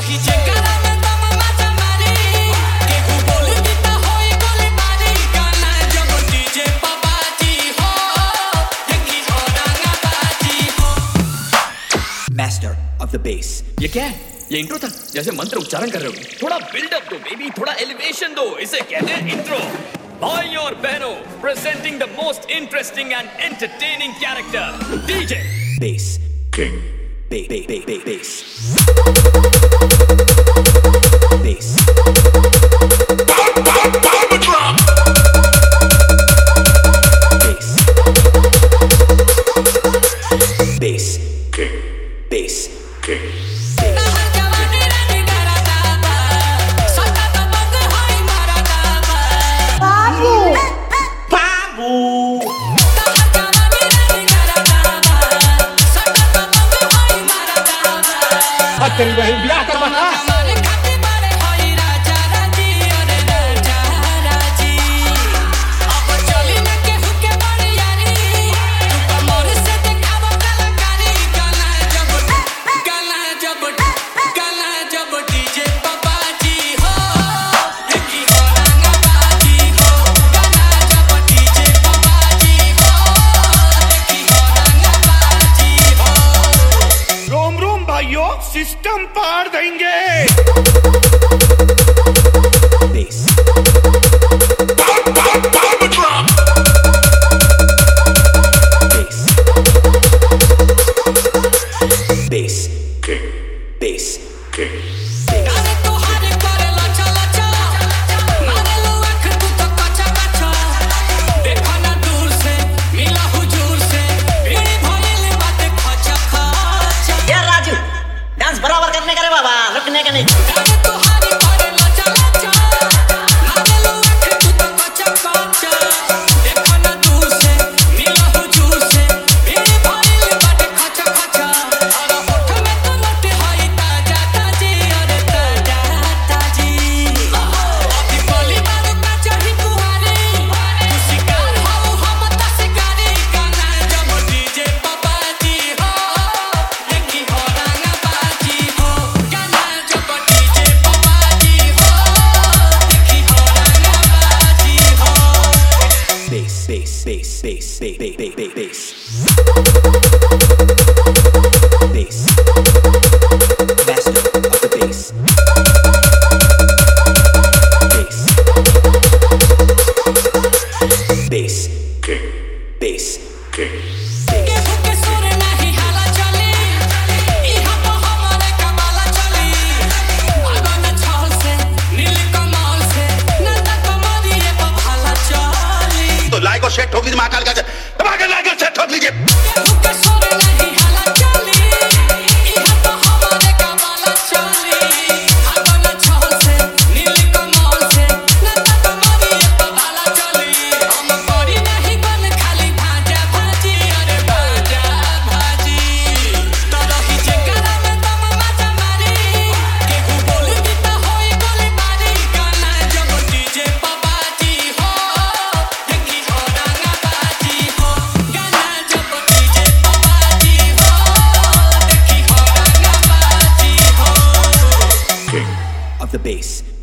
Master of the bass. ये क्या है? ये इंट्रो था? जैसे मंत्र उच्चारण कर रहे हो। थोड़ा बिल्डअप दो बेबी, थोड़ा एलिवेशन दो। इसे कहते हैं इंट्रो। भाइयों और बहनों, presenting the most interesting and entertaining character, DJ Bass King. Bass Bass Bass King. Bass King. तेरी बहन ब्याह करवाना सिस्टम पार देंगे बराबर करने का रे बाबा, रुकने का नहीं। सेट ठोक लीजिए महाकाल का दबाकर लाकर सेट ठोक लीजिए of the bass.